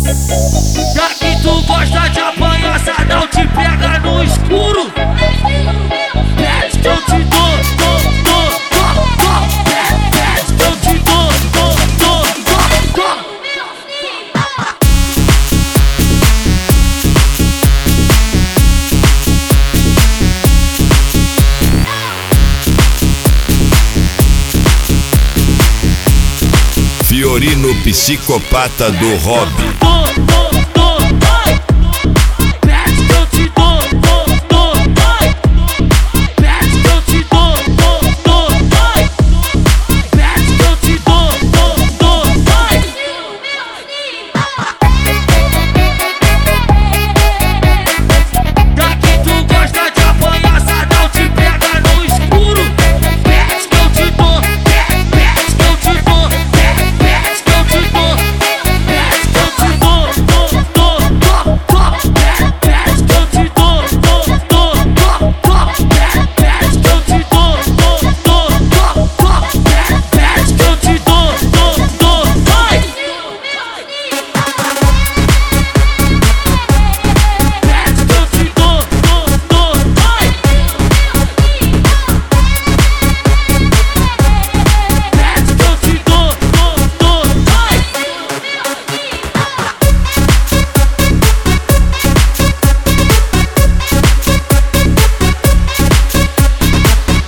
Já que tu gosta de apanhar, Sadão te pega no escuro. Pede que eu te dou, pede que eu te dou. Fiorino psicopata do hobby.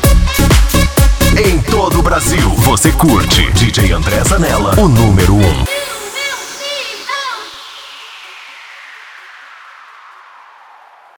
Brasil, você curte DJ André Zanella, o número 1.